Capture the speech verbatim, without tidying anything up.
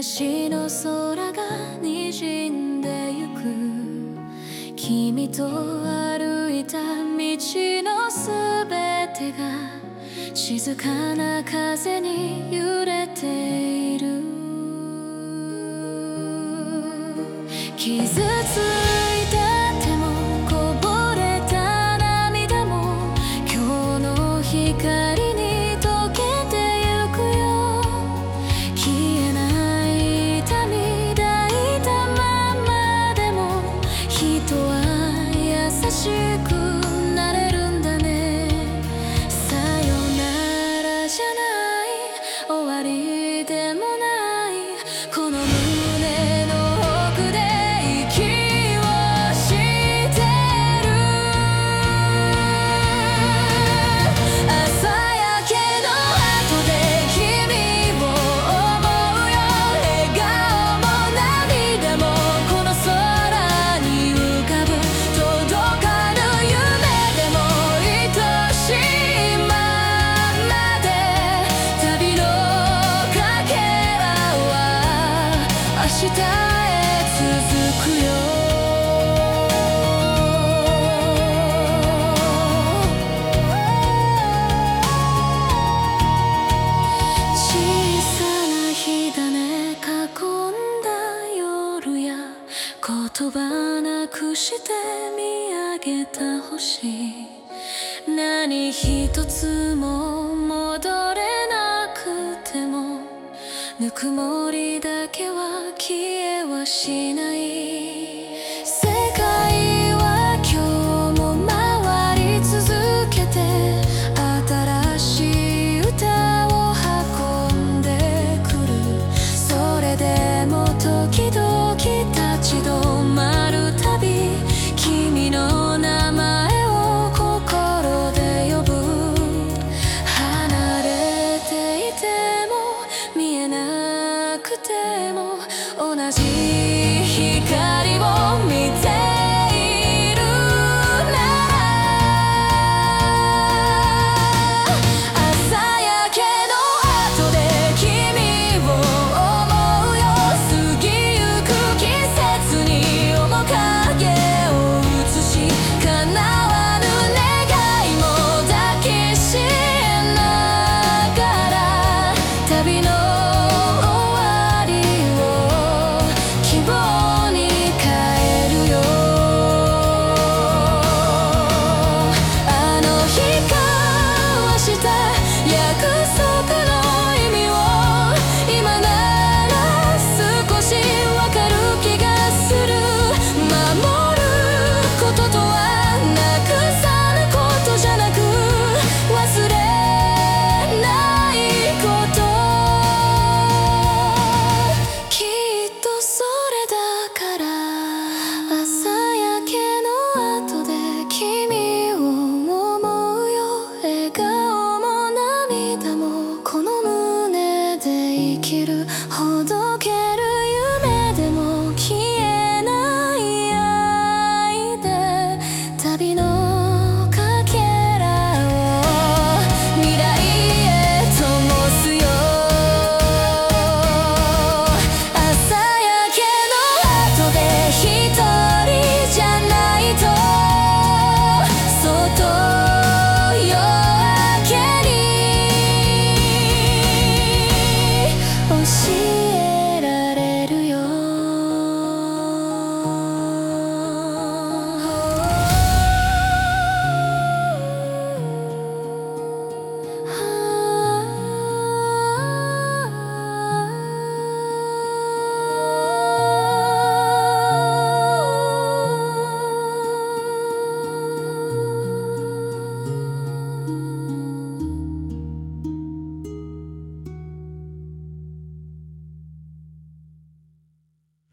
東の空が滲んでゆく。君と歩いた道のすべてが静かな風に揺れている。傷ついた手もこぼれた涙も今日の光に溶けてゆくよ。消えない痛み抱いたままでも人は優しくなれるんだね。さよならじゃない終わりでもないこの胸の奥で息をしてる。朝焼けの後で君を思うよ。笑顔も涙もこの空に浮かぶ。届かぬ夢でも愛しいままで旅のかけらは明日へ続くよ。小さな火種囲んだ夜や言葉なくして見上げた星。何一つも戻れなくてもぬくもりだけは消えはしない。